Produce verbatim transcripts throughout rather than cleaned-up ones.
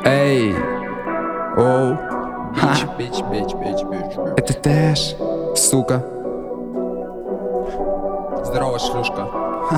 Эй, оу, ха, Бич, бич, бич, бич, бич. это Тэш, сука. Здорово, шлюшка.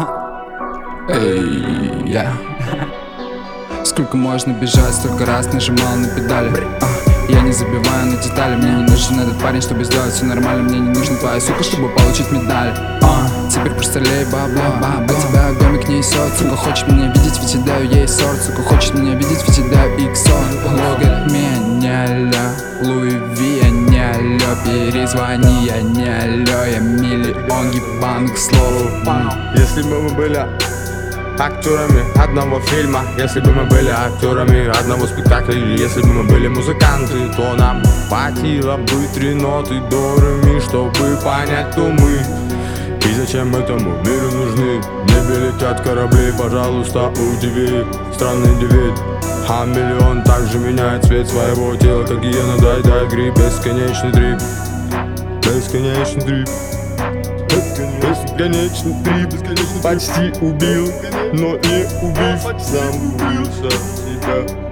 Эй, я. Сколько можно бежать, столько раз нажимал на педали. а, Я не забиваю на детали. Мне не нужен этот парень, чтобы сделать все нормально. Мне не нужна твоя сука, чтобы получить медаль. а, Теперь просто лей бабла, баба. Тебя гомик несет. Сука хочет меня видеть, ведь я даю ей сорт. Сука хочет меня видеть, ведь я даю иксо. Логер меня ля, Луи Ви, я не алё. Перезвони, я не алё. Я миллион ебаных слов. Если бы мы были актерами одного фильма, если бы мы были актерами одного спектакля, или если бы мы были музыканты, то нам хватило бы три ноты до ре ми, чтобы понять, кто мы и зачем этому миру нужны. В небе летят корабли, пожалуйста, удиви. Странный индивид, а миллион также меняет цвет своего тела, как гиена, дай, дай гриб. Бесконечный дрип, бесконечный дрип, бесконечный дрип. Почти убил, но не убив, сам убился себя.